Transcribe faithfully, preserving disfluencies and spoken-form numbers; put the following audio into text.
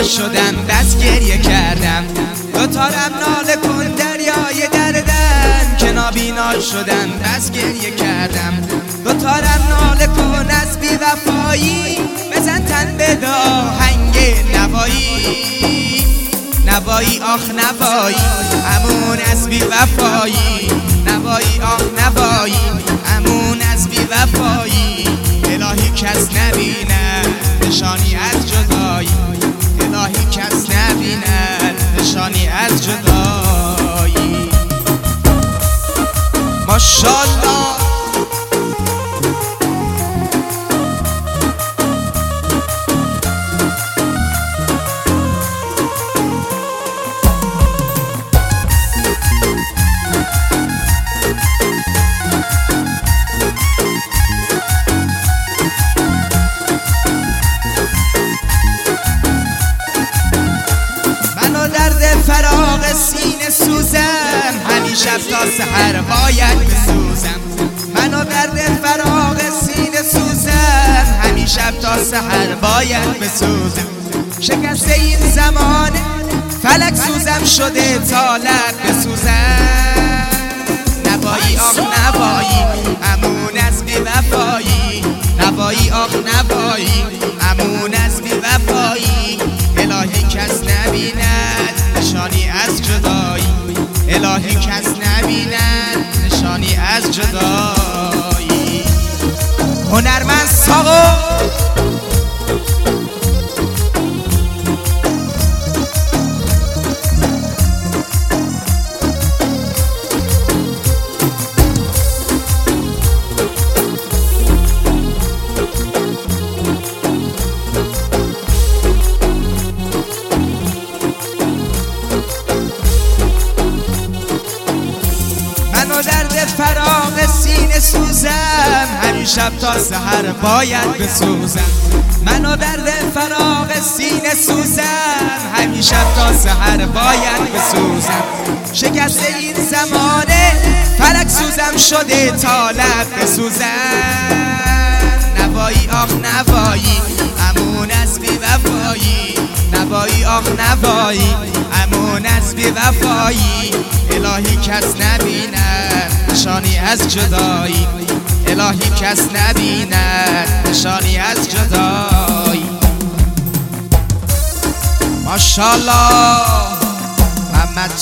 بینا شدم بس گریه کردم دوتارم ناله کن دریای دردم که نابینا شدم بس گریه کردم دوتارم ناله کن از بی وفایی بزن تن به داهنگ نوایی نوایی آخ نوایی امون از بی وفایی نوایی آخ نوایی امون از بی وفایی الهی کس نبیند نشانی از جدایی الهی کس نبیند نشانی از جدایی ماشاءالله فراغ سینه سوزم همین شب تا سحر باید بسوزم منو درد فراغ سینه سوزم همین شب تا سحر باید بسوزم شکست این زمان فلک سوزم شده تا لب بسوزم نوایی آخ نوایی امون از بی وفایی نوایی آخ نوایی امون از بی وفایی الهی کس نبیند نشانی از جدایی الهی کس نبیند نشانی از جدایی هنرمند ساقو درد فراغ سینه سوزم همین شب تا سحر باید بسوزم منو درد فراغ سینه سوزم همین شب تا سحر باید بسوزم شکست این زمانه فلک سوزم شده تا لب بسوزم نوایی آخ نوایی امون از بی وفایی نوایی آخ نوایی امون از بی وفایی الهی کس نبیند نشانی از جدایی الهی کس نبیند نشانی از جدایی ماشاءالله محمد